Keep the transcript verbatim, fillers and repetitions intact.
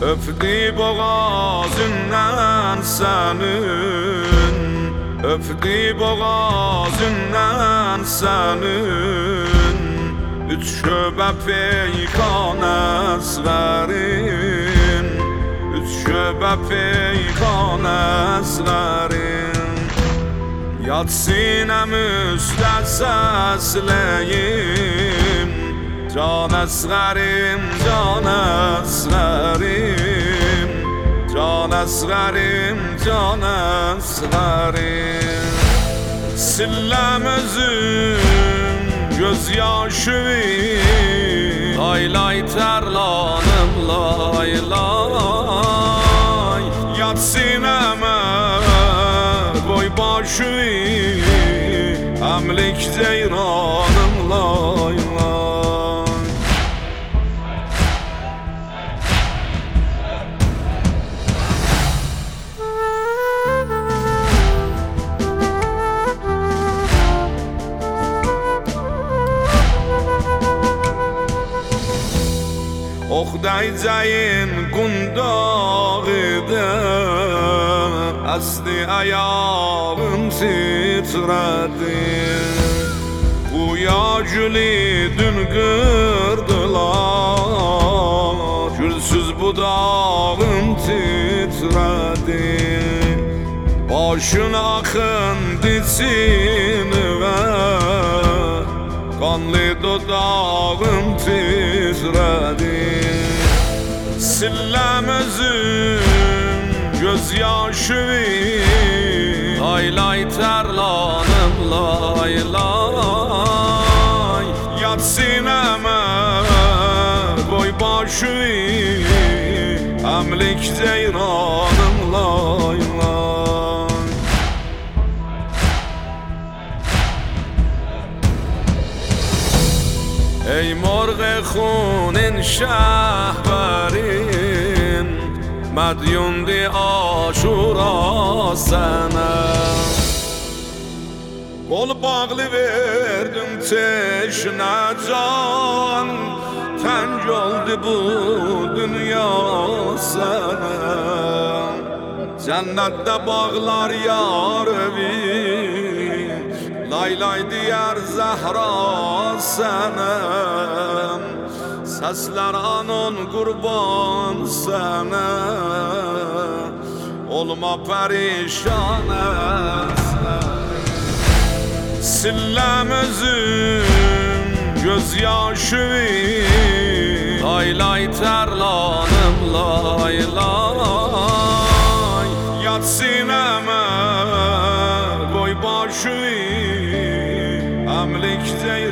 Öpdü boğazından senin, öpdü boğazından senin. Üç şöbe peykan eslerin, üç şöbe peykan eslerin. Yat sinem üstə səsləyim, can əsğərim, can əsğərim, can əsğərim, can əsğərim. Silləm özüm göz yaşım, lay lay tərlanım, lay lay. Yat sinəmə boy başım, əmlik ceyranım, lay lay. Ox dəyəcəyin qundağıda, əsdi ayağım titrədi. Quya gülü dün qırdılar, gülsüz budağım titrədi. Başın axındı içinə, qanlı dodağım titrədi. Silləm özüm göz yaşım, lay lay tərlanım, lay lay. Yat sinəmə boy başım, əmlik ceyranım, lay lay. Ey مرغ خونین şəhbərin, mədyundi aşura sənə. Qol bağlı verdim teşnə can, təng oldu bu dünya sənə. Cənnətdə bağlar yar evi, lay lay diyar Zəhra sənə. Səslər anon qurban sənə, olma pərişan əslə. Silləm özüm göz yaşım, lay lay tərlanım, lay lay. Yat sinəmə boy başım, əmlik ceyranım.